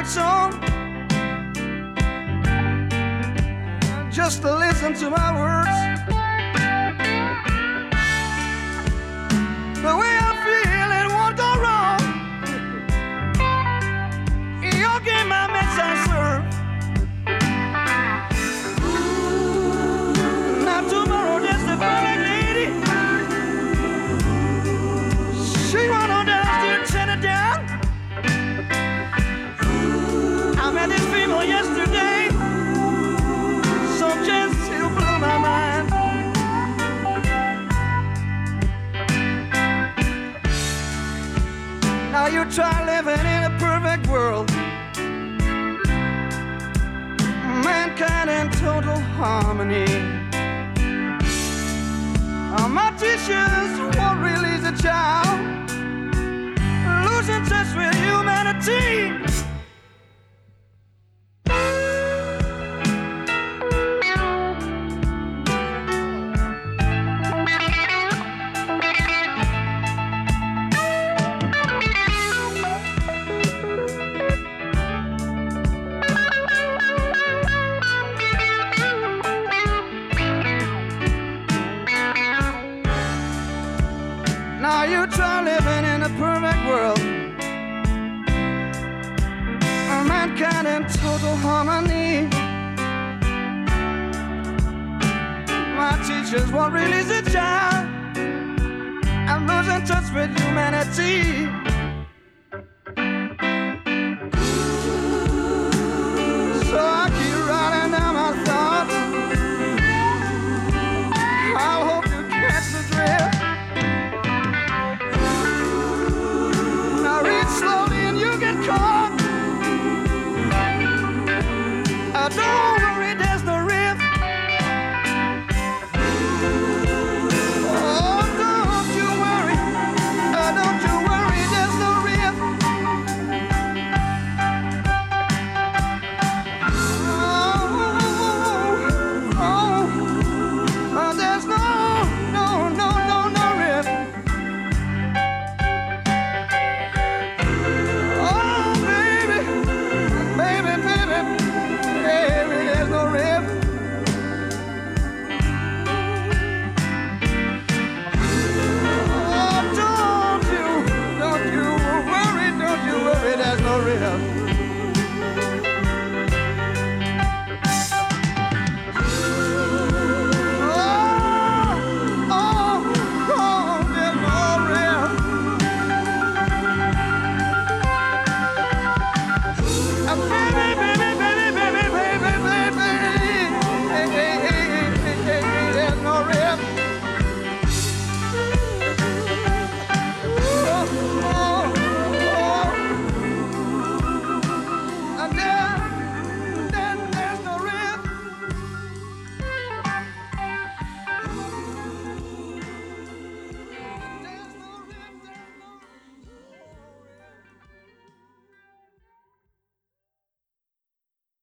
perfect song just to listen to my words. The way I feel it won't go wrong. You give my message, sir. Now tomorrow there's the perfect lady. She run on down to turn it down. I met this people yesterday. Some chance to blow my mind. Now you try living in a perfect world, mankind in total harmony. My teachers won't release a child, losing touch with humanity. Now you try living in a perfect world, mankind in total harmony. My teachers won't release a child, I'm losing touch with humanity.